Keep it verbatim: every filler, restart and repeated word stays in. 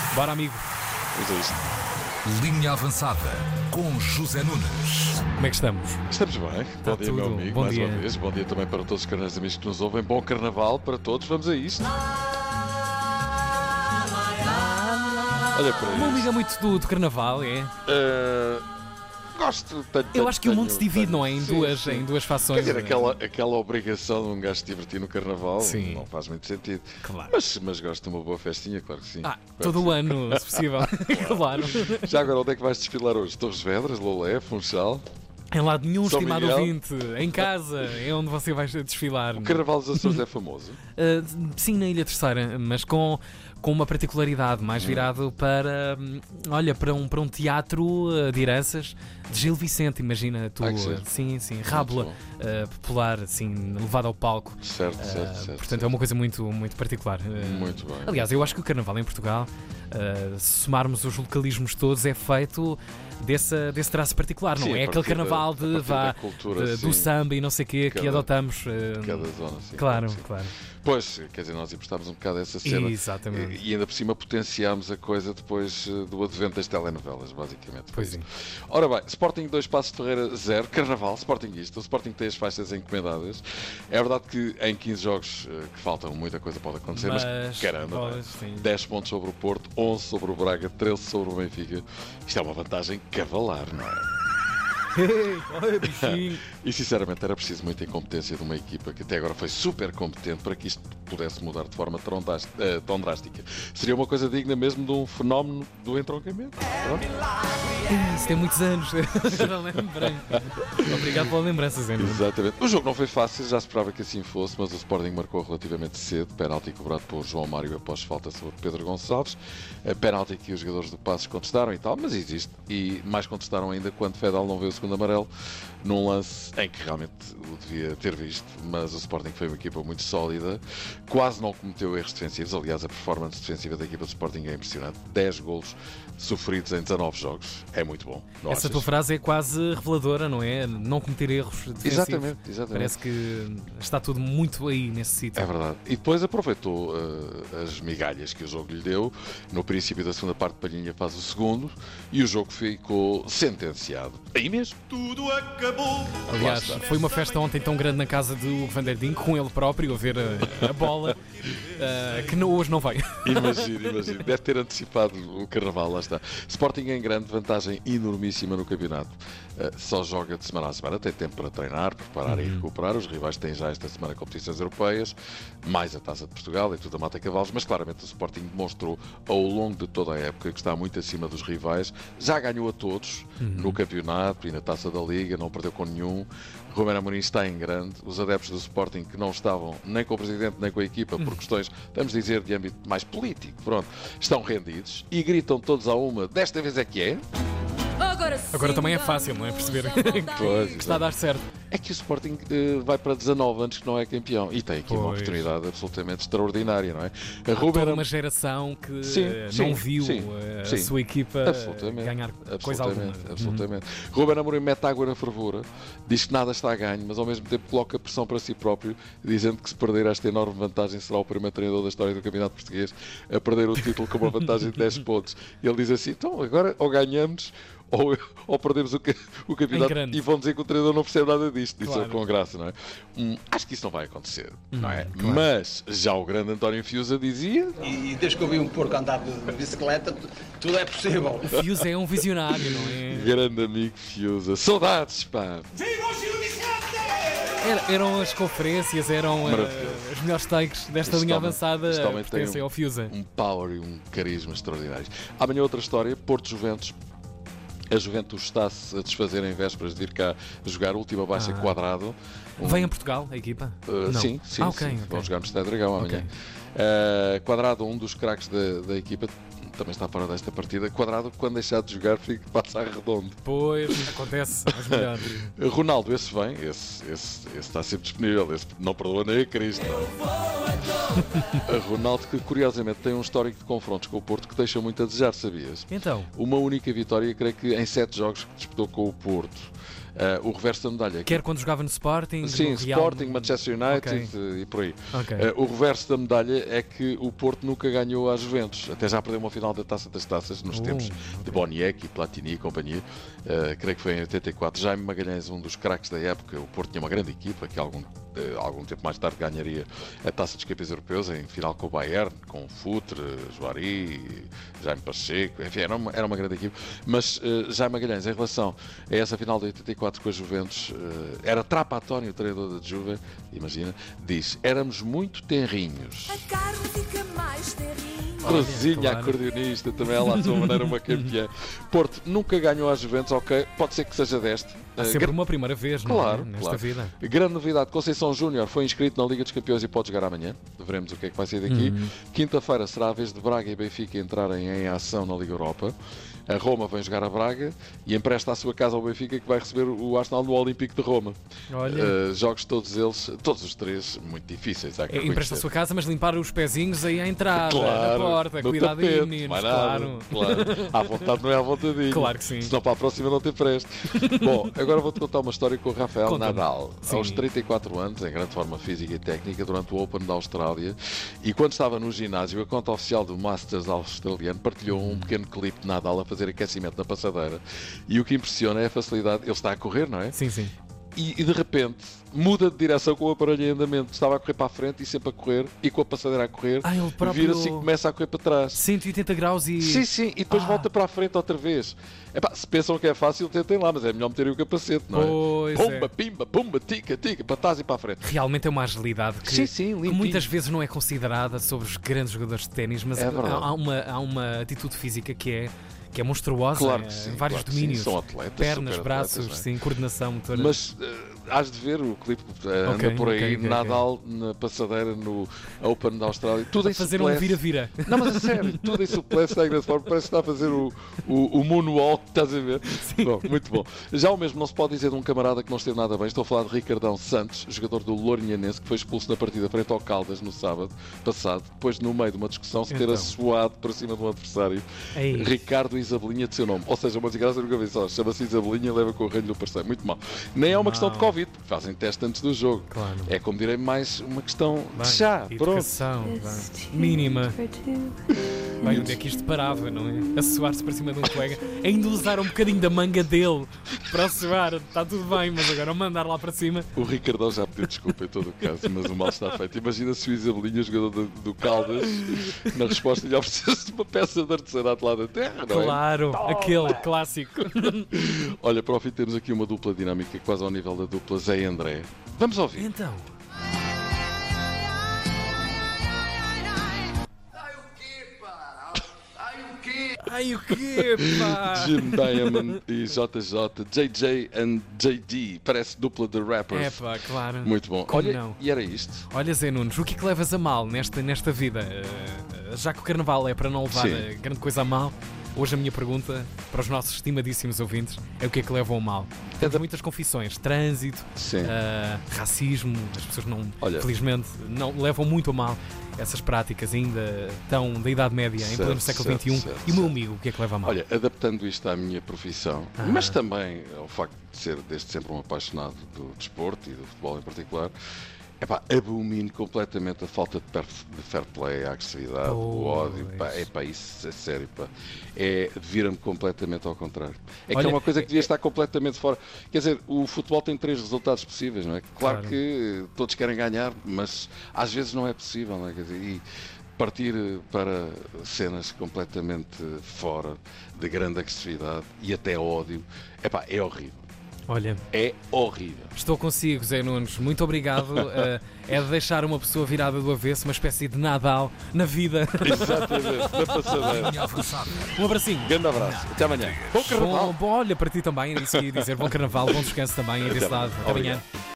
Bora, amigo. Vamos a isto. Linha Avançada com José Nunes. Como é que estamos? Estamos bem. Está Bom dia, tudo. meu amigo, Bom mais dia. uma vez. Bom dia também para todos os canais amigos que nos ouvem. Bom carnaval para todos. Vamos a isto. Olha para O meu amigo isto. é muito do, do carnaval, é? Uh, gosto. Tenho, Eu tenho- acho que o mundo tenho- se divide, tenho- não é? Em sim, duas, sim. em duas fações. Quer dizer, aquela, aquela obrigação de um gajo se divertir no carnaval Sim. não faz muito sentido. Claro. Mas, mas gosto de uma boa festinha, claro que sim. Ah, Claro todo que o ano, se possível. Claro. sim. Já agora, onde é que vais desfilar hoje? Torres Vedras, Lolé, Funchal? Em lado nenhum, São estimado Miguel. ouvinte. Em casa é onde você vai desfilar. O Carnaval dos Açores é famoso. Uh, sim, na Ilha Terceira, mas com, com uma particularidade, mais virado para, hum, olha, para um, para um teatro uh, de heranças de Gil Vicente, imagina tu. Ah, que giro. uh, sim, sim, rábula bom. uh, popular, assim, levado ao palco. Certo, certo, Uh, certo. portanto, certo. é uma coisa muito, muito particular. Uh, Muito bem. Aliás, eu acho que o Carnaval em Portugal, uh, se somarmos os localismos todos, é feito desse, desse traço particular, não Sim, é? a Aquele partir da- Carnaval a de, partir vá, da cultura, de- do sim. samba e não sei o quê que Cada- adotamos. uh, Cada zona, sim. claro, que sim. claro. Pois, quer dizer, nós emprestámos um bocado essa cena. Exatamente. E, e ainda por cima potenciámos a coisa depois eh, do advento das telenovelas, basicamente. Pois é. Ora bem, Sporting dois, Passos de Ferreira zero, Carnaval, Sportingista. O Sporting tem as faixas encomendadas. É verdade que em quinze jogos eh, que faltam, muita coisa pode acontecer, mas, Mas, caramba, não é? pois, sim. dez pontos sobre o Porto, onze sobre o Braga, treze sobre o Benfica. Isto é uma vantagem cavalar, não é? Ei, olha, bichinho. E sinceramente era preciso muita incompetência de uma equipa que até agora foi super competente para que isto pudesse mudar de forma tão, dás- eh, tão drástica. Seria uma coisa digna mesmo de um fenómeno do entroncamento. Pronto. Isso tem muitos anos. Já lembrei. Obrigado pela lembrança, Zé. Exatamente. O jogo não foi fácil, já se esperava que assim fosse, mas o Sporting marcou relativamente cedo. Penalti cobrado por João Mário após falta sobre Pedro Gonçalves. A penalti que os jogadores do Passos contestaram e tal, mas existe. E mais contestaram ainda quando Fedal não veio o segundo amarelo, num lance em que realmente o devia ter visto. Mas o Sporting foi uma equipa muito sólida, quase não cometeu erros defensivos. Aliás, a performance defensiva da equipa do Sporting é impressionante. dez golos sofridos em dezanove jogos. É muito bom. Não Essa achas? tua frase é quase reveladora, não é? Não cometer erros defensivos. Exatamente, exatamente. Parece que está tudo muito aí nesse sítio. É verdade. E depois aproveitou uh, as migalhas que o jogo lhe deu. No princípio da segunda parte, Palhinha faz o segundo e o jogo ficou sentenciado. Aí mesmo. Tudo acabou. Aliás, Lá está. foi uma festa ontem tão grande na casa do Van der Dink, com ele próprio, a ver a, a bola, ah, que não- hoje não veio. Imagino, imagino. Deve ter antecipado o carnaval, lá está. Sporting em grande vantagem enormíssima no campeonato. Uh, só joga de semana a semana, tem tempo para treinar, preparar e recuperar. Os rivais têm já esta semana competições europeias, mais a Taça de Portugal e tudo a mata cavalos, mas claramente o Sporting demonstrou ao longo de toda a época que está muito acima dos rivais. Já ganhou a todos no campeonato e na Taça da Liga, não perdeu com nenhum. Ruben Amorim está em grande. Os adeptos do Sporting que não estavam nem com o presidente nem com a equipa por questões, vamos dizer, de âmbito mais político, pronto, estão rendidos e gritam todos a uma, desta vez é que é. Agora, Agora também é fácil, não é? Perceber Pois, que está a dar certo. É que o Sporting eh, vai para dezanove anos que não é campeão e tem aqui uma Pois. oportunidade absolutamente extraordinária, não é? A Há Ruben toda Am- uma geração que Sim, eh, sim, não viu sim, eh, a sim. sua equipa Absolutamente. ganhar coisa alguma. Absolutamente, absolutamente. Ruben Amorim mete água na fervura, diz que nada está a ganho, mas ao mesmo tempo coloca pressão para si próprio, dizendo que se perder esta enorme vantagem será o primeiro treinador da história do Campeonato Português a perder o título com uma vantagem de dez pontos. E ele diz assim, então agora ou ganhamos ou, ou perdemos o, ca- o Em campeonato grande. e vão dizer que o treinador não percebe nada disto. Disse Claro. ele com graça, não é? Hum, acho que isso não vai acontecer, não é? claro. Mas já o grande António Fiusa dizia... E desde que eu vi um porco andar de bicicleta, tu- tudo é possível. O Fius é um visionário, não é? Grande amigo Fiusa. Saudades, pá! Era- eram as conferências, eram eh, Maravilhoso. os melhores takes desta Este linha homem- avançada, este homem tem pertencem um- ao Fiusa. Um power e um carisma extraordinários. Amanhã outra história, Porto Juventus. A Juventus está-se a desfazer em vésperas de vir cá jogar, última baixa Ah. Quadrado. Um- Vem a Portugal, a equipa? Uh, Não. sim, sim, Ah, ok, sim. ok. Vão jogar no Estádio Dragão amanhã. Ok. Uh, Quadrado, um dos craques da, da equipa, também está fora desta partida. Quadrado, quando deixar de jogar, fica, passa a redondo. Pois, acontece, aos melhores. Uh, Ronaldo, esse vem, esse, esse, esse está sempre disponível, esse não perdoa nem a Cristo. A Ronaldo, que curiosamente tem um histórico de confrontos com o Porto que deixa muito a desejar, sabias? Então, Uma única vitória, creio que em sete jogos que disputou com o Porto. Uh, o reverso da medalha. Quer quando jogava no Sporting? Sim, no Real, Sporting, no... Manchester United Okay. uh, e por aí. Okay. Uh, o reverso da medalha é que o Porto nunca ganhou às Juventus. Até já perdeu uma final da Taça das Taças nos Oh, tempos okay. de Boniek e Platini e companhia. Uh, creio que foi em oitenta e quatro. Jaime Magalhães, um dos craques da época. O Porto tinha uma grande equipa que algum, uh, algum tempo mais tarde ganharia a Taça dos Campeões Europeus em final com o Bayern, com o Futre, Juari, Jaime Pacheco. Enfim, era uma, era uma grande equipa. Mas uh, Jaime Magalhães, em relação a essa final de oitenta e quatro com a Juventus, uh, era Trapattoni, o treinador da Juve, imagina, diz: éramos muito tenrinhos. A carne fica mais terrinha. Rosinha, claro. acordeonista, também ela à sua maneira uma campeã. Porto nunca ganhou às Juventus, ok, pode ser que seja deste. Há Uh, sempre gra- uma primeira vez, não Claro, é? Nesta claro. vida. Grande novidade, Conceição Júnior foi inscrito na Liga dos Campeões e pode jogar amanhã. Veremos o que é que vai sair daqui. Uhum. Quinta-feira será a vez de Braga e Benfica entrarem em ação na Liga Europa. A Roma vem jogar a Braga e empresta a sua casa ao Benfica, que vai receber o Arsenal no Olímpico de Roma. Olha, Uh, jogos todos eles, todos os três, muito difíceis. Há que é, empresta a reconhecer. sua casa, mas limpar os pezinhos aí à entrada, Claro, na porta. no Cuidado tapete, aí, meninos. mais nada, Claro. claro. À vontade não é à vontadinha. Claro que sim. Senão para a próxima não te empresto. Bom, agora vou-te contar uma história com o Rafael Conta-me. Nadal. Sim. Aos trinta e quatro anos, em grande forma física e técnica, durante o Open da Austrália. E quando estava no ginásio, a conta oficial do Masters australiano partilhou um pequeno clipe de Nadal a fazer aquecimento na passadeira. E o que impressiona é a facilidade. Ele está a correr, não é? Sim, sim. E, e de repente muda de direção com o aparelho em andamento. Estava a correr para a frente e sempre a correr, e com a passadeira a correr, Ah, ele próprio- vira-se e começa a correr para trás. cento e oitenta graus e. Sim, sim, e depois Ah. volta para a frente outra vez. Epá, se pensam que é fácil, tentem lá, mas é melhor meterem o capacete, não é? Pois Pumba, é. pimba, pumba, tica, tica, para trás e para a frente. Realmente é uma agilidade que, Sim, sim, que limpinho. muitas vezes não é considerada sobre os grandes jogadores de ténis, mas É há, verdade. há uma, há uma atitude física que é, que é monstruosa Claro eh, que sim, em vários claro que sim. domínios. São atletas, Pernas, super braços, atletas, não é? sim, coordenação motora. Mas eh, hás de ver o clipe, eh, Ok, anda por aí, ok, ok, Nadal na passadeira no Open da Austrália, tudo em fazer um suplesse. vira-vira. Não, mas a sério, tudo em suplesse, está em grande forma, parece que está a fazer o, o, o moonwalk, estás a ver? Bom, muito bom. Já o mesmo não se pode dizer de um camarada que não esteve nada bem. Estou a falar de Ricardão Santos, jogador do Lourinhanense, que foi expulso na partida frente ao Caldas no sábado passado, depois no meio de uma discussão se ter Então. assoado para cima de um adversário. Ei. Ricardo Isabelinha de seu nome. Ou seja, uma desgraça nunca vi só. Chama-se Isabelinha e leva com o reino do parceiro. Muito mal. Nem é uma questão de Mal. Covid, porque fazem teste antes do jogo. Claro. É, como direi, mais uma questão Bem, de chá. Pronto. educação, bem, mínima. Bem, onde é que isto parava, não é? A suar-se para cima de um colega, ainda usar um bocadinho da manga dele para suar, está tudo bem, mas agora mandar lá para cima. O Ricardão já pediu desculpa em todo o caso, mas o mal está feito. Imagina se o Isabelinha, jogador do, do Caldas, na resposta lhe oferecesse uma peça de artesanato lá da terra, não é? Claro, aquele clássico. Olha, para o fim temos aqui uma dupla dinâmica, quase ao nível da dupla Zé e André. Vamos ouvir. Então, ai o quê, pá? Jim Diamond e J J, J J and J D. Parece dupla de É rappers. pá, claro. Muito bom. Como Olha, não? e era isto. Olha, Zé Nunes, o que é que levas a mal nesta, nesta vida? Eh, já que o carnaval é para não levar Sim. eh, grande coisa a mal, hoje a minha pergunta para os nossos estimadíssimos ouvintes é o que é que levam a mal? Temos da- muitas confissões, trânsito, Sim. eh, racismo, as pessoas não, Olha. felizmente, não levam muito a mal essas práticas ainda tão da Idade Média, em Certo, pleno século certo, vinte e um. certo, E o meu certo. amigo, o que é que leva a mal? Olha, adaptando isto à minha profissão, Ah. mas também ao facto de ser desde sempre um apaixonado do desporto e do futebol em particular, epá, abomino completamente a falta de, per- de fair play, a agressividade, o ódio. Pá, Pois. epá, isso é sério. Pá. É, vira-me completamente ao contrário. É que Olha, é uma coisa que devia estar completamente fora. Quer dizer, o futebol tem três resultados possíveis, não é? Claro, Claro. que todos querem ganhar, mas às vezes não é possível, não é? Quer dizer, e partir para cenas completamente fora de grande agressividade e até ódio, epá, é horrível. Olha, É horrível. estou consigo, Zé Nunes. Muito obrigado. Eh, é de deixar uma pessoa virada do avesso, uma espécie de Nadal na vida. Exatamente, na passadeira. Linha avançada. Um abracinho. Grande abraço. Até amanhã. Bom carnaval. Bom, bom, olha para ti também, isso que ia dizer. Bom carnaval, bom descanso também aí desse Até lado. amanhã. Até amanhã. Obrigado.